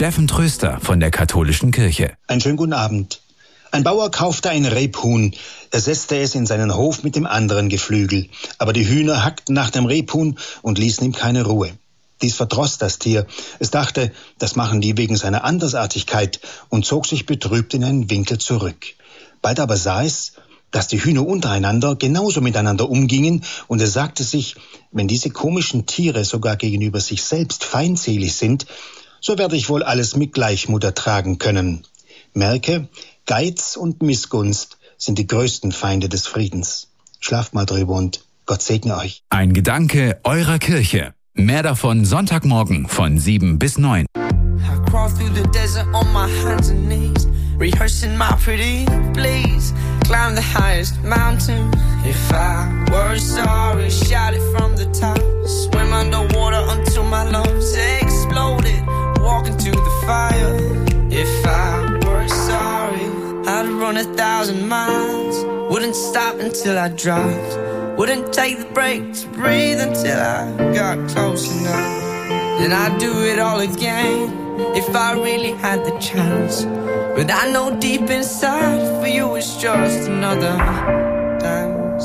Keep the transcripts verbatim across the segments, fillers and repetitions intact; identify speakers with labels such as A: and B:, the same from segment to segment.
A: Steffen Tröster von der Katholischen Kirche.
B: Einen schönen guten Abend. Ein Bauer kaufte ein Rebhuhn. Er setzte es in seinen Hof mit dem anderen Geflügel. Aber die Hühner hackten nach dem Rebhuhn und ließen ihm keine Ruhe. Dies verdross das Tier. Es dachte, das machen die wegen seiner Andersartigkeit und zog sich betrübt in einen Winkel zurück. Bald aber sah es, dass die Hühner untereinander genauso miteinander umgingen, und es sagte sich, wenn diese komischen Tiere sogar gegenüber sich selbst feindselig sind, so werde ich wohl alles mit Gleichmut ertragen können. Merke, Geiz und Missgunst sind die größten Feinde des Friedens. Schlaft mal drüber und Gott segne euch.
A: Ein Gedanke eurer Kirche. Mehr davon Sonntagmorgen von sieben bis neun.
C: I crawl through the desert on my hands and knees, rehearsing my pretty please. Climb the highest mountain. If I were sorry, shout it from the top. Swim underwater until my lungs exploded. Walk into the fire. If I were sorry, I'd run a thousand miles. Wouldn't stop until I dropped. Wouldn't take the break to breathe until I got close enough. Then I'd do it all again if I really had the chance. But I know deep inside for you it's just another dance.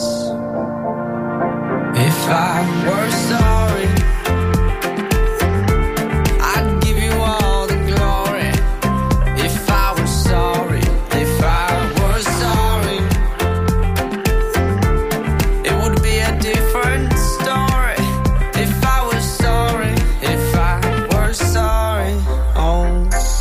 C: If I were sorry, I'd give you all the glory. If I were sorry, if I were sorry, it would be a different story. If I was sorry, if I were sorry, oh,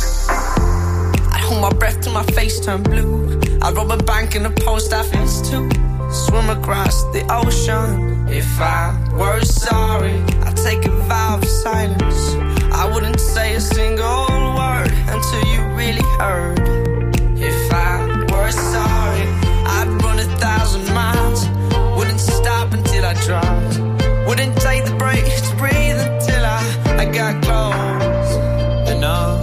C: my breath till my face turned blue. I'd rob a bank in a post office too. Swim across the ocean. If I were sorry, I'd take a vow of silence. I wouldn't say a single word until you really heard. If I were sorry, I'd run a thousand miles. Wouldn't stop until I dropped. Wouldn't take the break to breathe until I, I got close enough.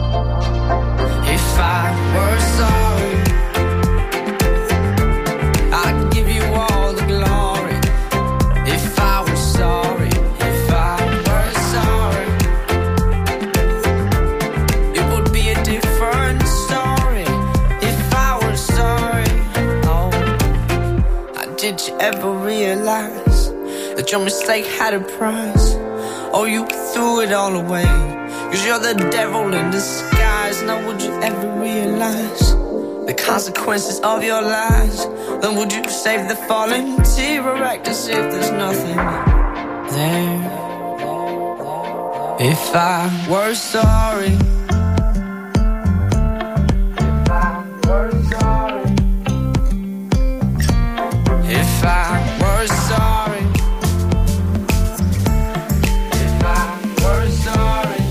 C: If I were sorry, I'd give you all the glory. If I were sorry, if I were sorry, it would be a different story. If I were sorry, oh, did you ever realize that your mistake had a price? Oh, you threw it all away, 'cause you're the devil in disguise. Now would you ever realize the consequences of your lies? Then would you save the fallen tear or act as if there's nothing there? If I were sorry, if I were sorry, if I were sorry, if I were sorry,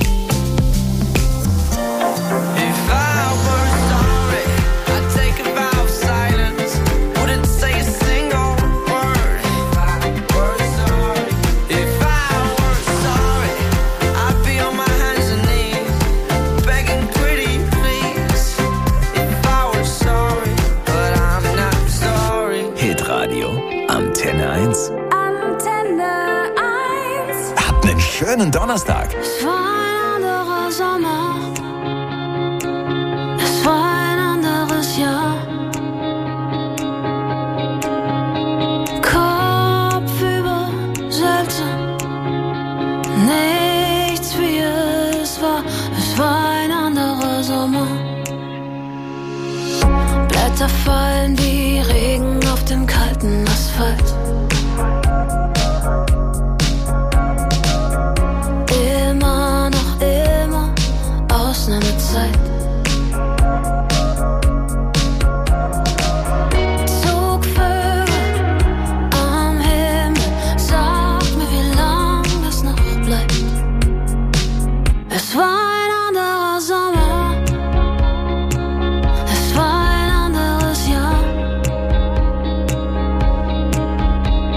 C: if I were sorry, I'd take a vow of silence. Wouldn't say a single word. If I were sorry, if I were sorry, I'd be on my hands and knees, begging pretty please. If I were sorry, but I'm not sorry.
A: Hitradio Antenne eins.
D: Antenne eins.
A: Habt einen schönen Donnerstag.
D: Es war ein anderer Sommer. Es war ein anderes Jahr. Kopfüber seltsam. Nichts wie es war. Es war ein anderer Sommer. Blätter fallen wie Regen auf dem kalten Asphalt. Immer noch immer Ausnahmezeit. Zugvögel am Himmel, sag mir, wie lang das noch bleibt. Es war ein anderer Sommer. Es war ein anderes Jahr.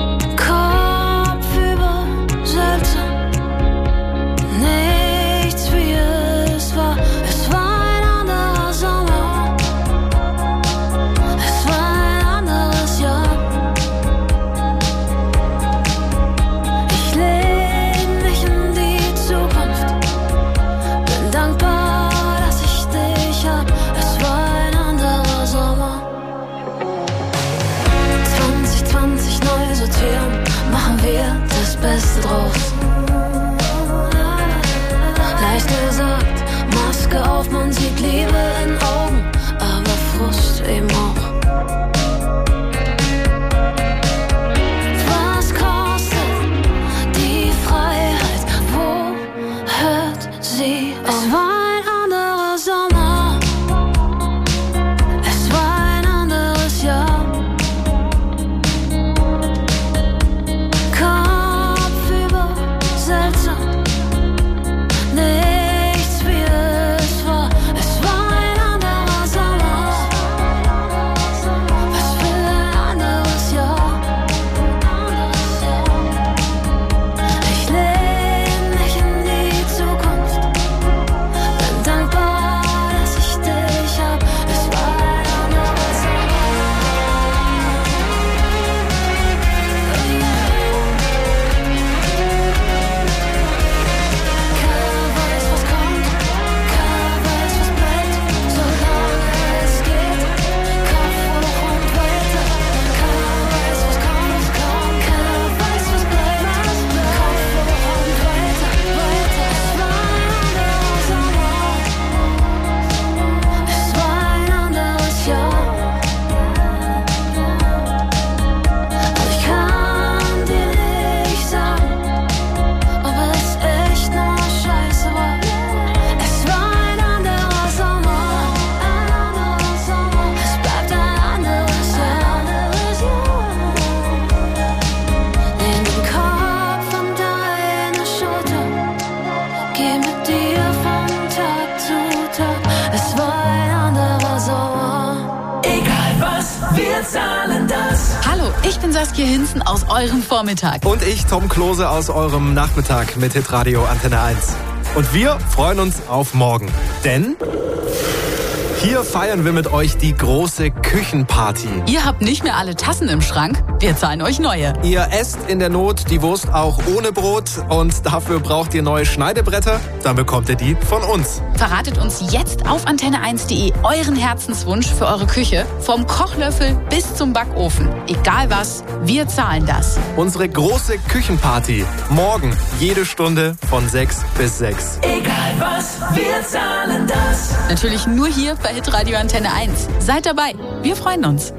E: wir zahlen das.
F: Hallo, ich bin Saskia Hinzen aus eurem Vormittag.
G: Und ich, Tom Klose, aus eurem Nachmittag mit Hitradio Antenne eins. Und wir freuen uns auf morgen, denn hier feiern wir mit euch die große Küchenparty.
F: Ihr habt nicht mehr alle Tassen im Schrank, wir zahlen euch neue.
G: Ihr esst in der Not die Wurst auch ohne Brot und dafür braucht ihr neue Schneidebretter, dann bekommt ihr die von uns.
F: Verratet uns jetzt auf antenne eins punkt de euren Herzenswunsch für eure Küche, vom Kochlöffel bis zum Backofen. Egal was, wir zahlen das.
G: Unsere große Küchenparty, morgen jede Stunde von sechs bis sechs.
E: Egal was, wir zahlen das.
F: Natürlich nur hier bei Hitradio Antenne eins. Seid dabei, wir freuen uns.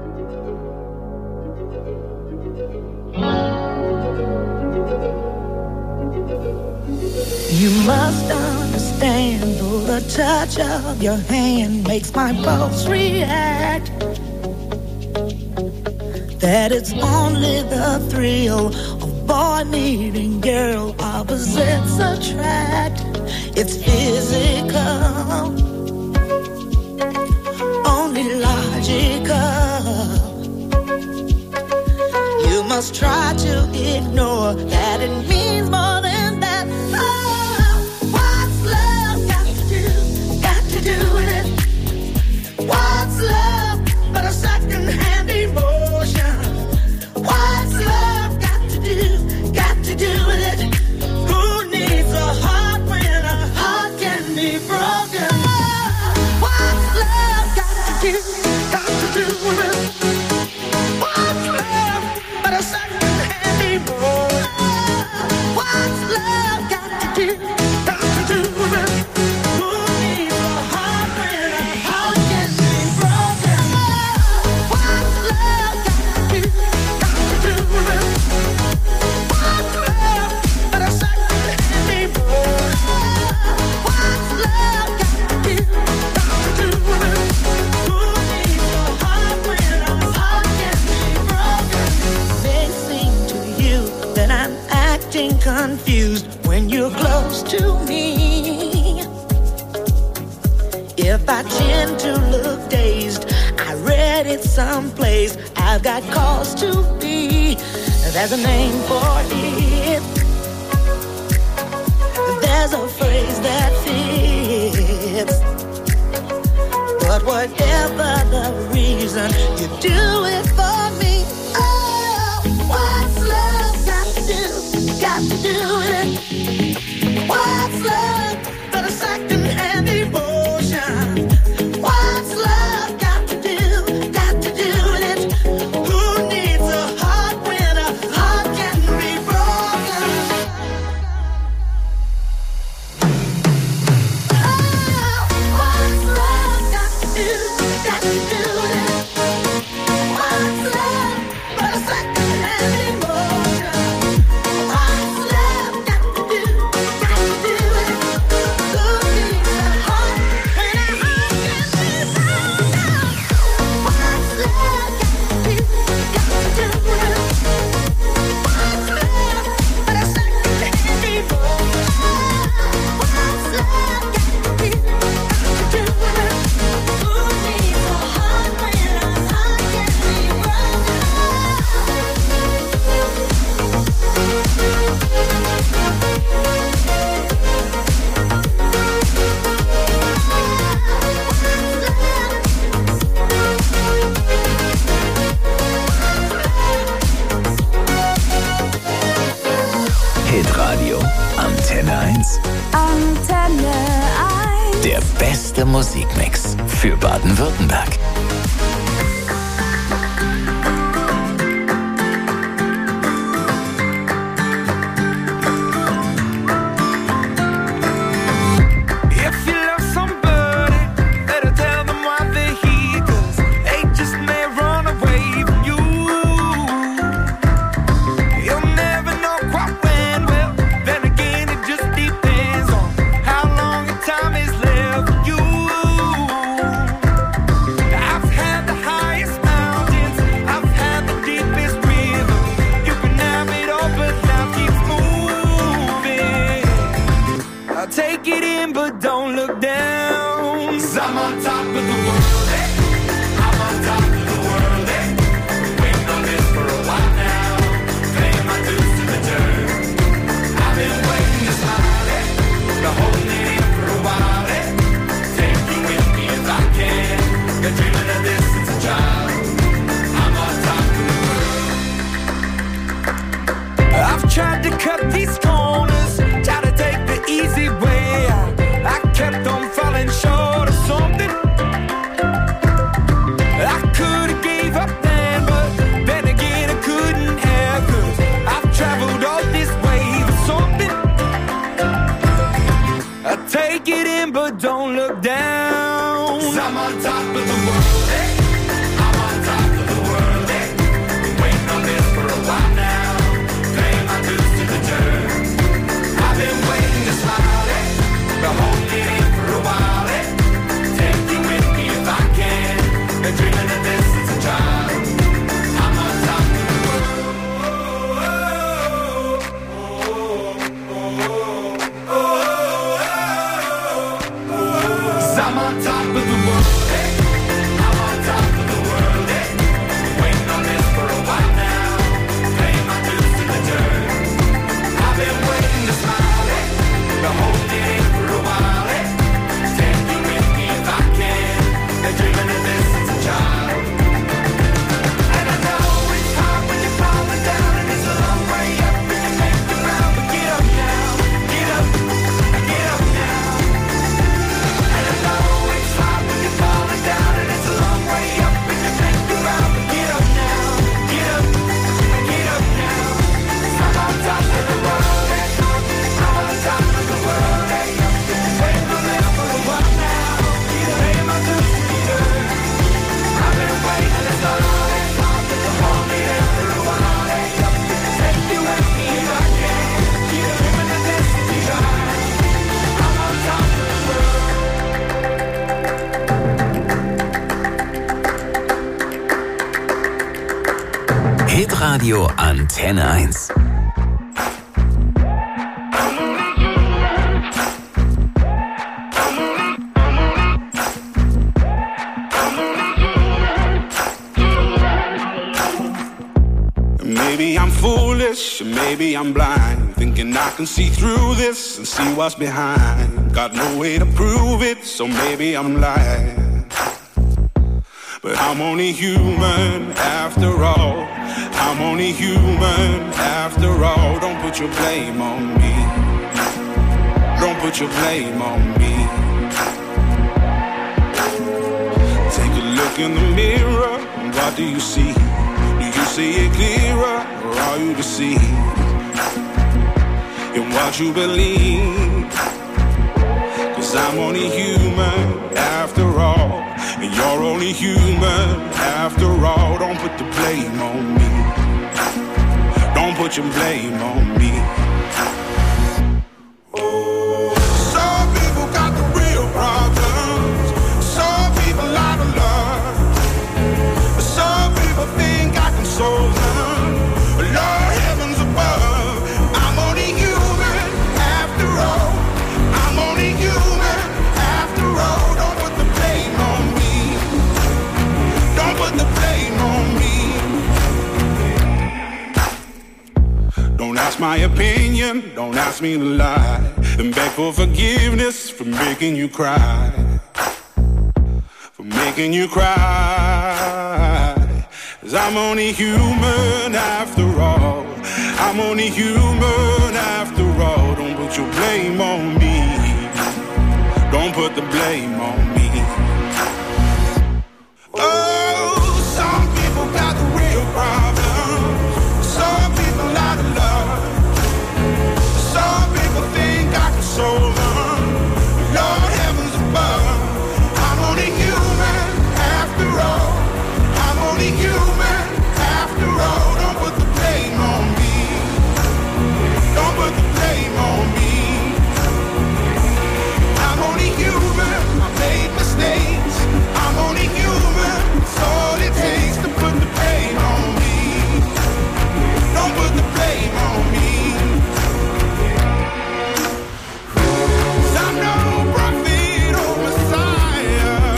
H: You must understand, though the touch of your hand makes my pulse react, that it's only the thrill of boy meeting girl opposites attract. It's physical, only logical. You must try to ignore that it means more than that. Oh, what's love got to do, got to do with it? What's love but a second-hand emotion? What's love got to do, got to do with it? Who needs a heart when a heart can be broken? Oh, what's love got to do, got to do with it? What's love but a second-hand emotion? What's love got to do, got to do with it? Who needs a heart when a heart can be broken? What's love got to do, got to do with it? What's love but a second-hand emotion? What's love got to do, got to do with it? Who needs a heart when a heart can be broken? May seem to you that I'm acting confused when you're close to me. If I tend to look dazed, I read it someplace, I've got cause to be. There's a name for it, there's a phrase that fits. But whatever the reason, you do it for me. Oh, what's love got to do, got to do with it? What's love but a second-hand emotion? What's love got to do, got to do with it? Who needs a heart when a heart can be broken? Oh, what's love got to do, got to do with it? What's love but a second-hand emotion? What's love got to do, got to do with it? Who needs a heart when a heart can be broken? What's love got to do, got to do with it? What's love but a second-hand emotion? What's love got to do, got to do with it? Who needs a heart when a heart can be broken?
A: Hitradio Antenne eins.
D: Antenne eins.
A: Der beste Musikmix für Baden-Württemberg.
C: If you love somebody, better tell them why they're here, 'cause they just may run away from you. You'll never know quite when, well, then again it just depends on how long your time is left for you. I've
A: Hitradio Antenne eins.
I: Maybe I'm foolish, maybe I'm blind, thinking I can see through this and see what's behind. Got no way to prove it, so maybe I'm lying. But I'm only human after all. I'm only human after all. Don't put your blame on me. Don't put your blame on me. Take a look in the mirror, what do you see? Do you see it clearer, or are you deceived in what you believe? 'Cause I'm only human after all, and you're only human after all. Don't put the blame on me. Don't put your blame on me. Some people got the real problems. Some people out of love. Some people think I can solve them. Lord, heavens above, I'm only human after all. I'm only human after all. Don't put the blame on me. Don't put the blame on me. Don't ask my opinion, don't ask me to lie, and beg for forgiveness for making you cry. For making you cry. 'Cause I'm only human after all. I'm only human after all. Don't put your blame on me. Don't put the blame on me. Oh, some people got the real problems. Some people out of love. Some people think I can solve them. Lord, heavens above, I'm only human after all. I'm only human after all. Don't put the blame on me. Don't put the blame on me. I'm only human. I made mistakes. I'm only human. It's all it takes to put the blame on me. Don't put the blame on me. 'Cause I'm no prophet or Messiah.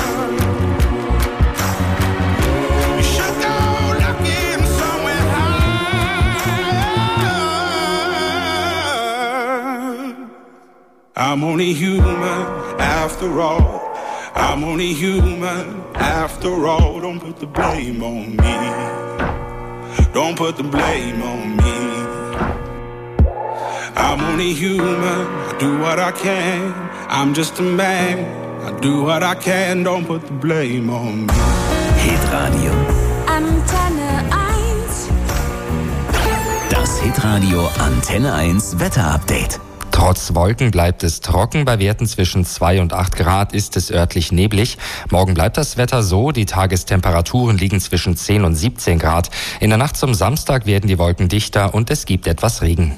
I: You should go looking somewhere high. I'm only human after all. I'm only human after all. Don't put the blame on me. Don't put the blame on me. I'm only human. I do what I can. I'm just a man. I do what I can. Don't put the blame on me.
A: Hitradio.
D: Antenne eins.
A: Das Hitradio Antenne eins Wetterupdate.
J: Trotz Wolken bleibt es trocken. Bei Werten zwischen zwei und acht Grad ist es örtlich neblig. Morgen bleibt das Wetter so. Die Tagestemperaturen liegen zwischen zehn und siebzehn Grad. In der Nacht zum Samstag werden die Wolken dichter und es gibt etwas Regen.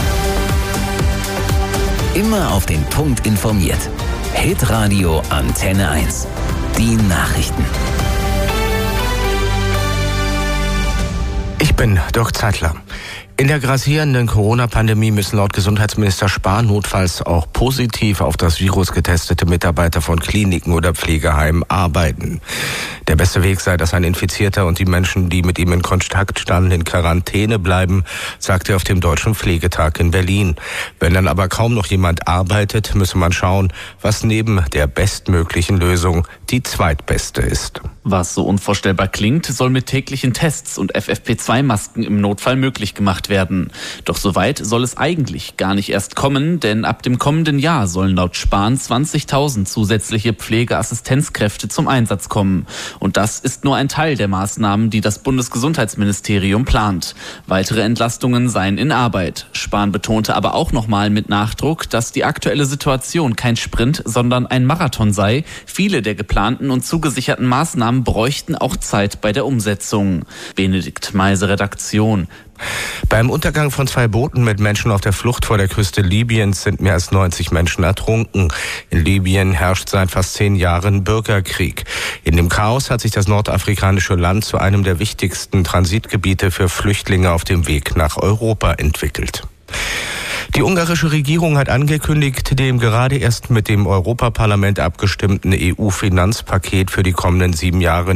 A: Immer auf den Punkt informiert. Hitradio Antenne eins. Die Nachrichten.
K: Ich bin Dirk Zeitler. In der grassierenden Corona-Pandemie müssen laut Gesundheitsminister Spahn notfalls auch positiv auf das Virus getestete Mitarbeiter von Kliniken oder Pflegeheimen arbeiten. Der beste Weg sei, dass ein Infizierter und die Menschen, die mit ihm in Kontakt standen, in Quarantäne bleiben, sagte er auf dem Deutschen Pflegetag in Berlin. Wenn dann aber kaum noch jemand arbeitet, müsse man schauen, was neben der bestmöglichen Lösung die zweitbeste ist.
L: Was so unvorstellbar klingt, soll mit täglichen Tests und F F P zwei Masken im Notfall möglich gemacht werden. Doch so weit soll es eigentlich gar nicht erst kommen, denn ab dem kommenden Jahr sollen laut Spahn zwanzigtausend zusätzliche Pflegeassistenzkräfte zum Einsatz kommen. Und das ist nur ein Teil der Maßnahmen, die das Bundesgesundheitsministerium plant. Weitere Entlastungen seien in Arbeit. Spahn betonte aber auch nochmal mit Nachdruck, dass die aktuelle Situation kein Sprint, sondern ein Marathon sei. Viele der geplanten und zugesicherten Maßnahmen bräuchten auch Zeit bei der Umsetzung. Benedikt Meise, Redaktion.
K: Beim Untergang von zwei Booten mit Menschen auf der Flucht vor der Küste Libyens sind mehr als neunzig Menschen ertrunken. In Libyen herrscht seit fast zehn Jahren Bürgerkrieg. In dem Chaos hat sich das nordafrikanische Land zu einem der wichtigsten Transitgebiete für Flüchtlinge auf dem Weg nach Europa entwickelt. Die ungarische Regierung hat angekündigt, dem gerade erst mit dem Europaparlament abgestimmten E U-Finanzpaket für die kommenden sieben Jahre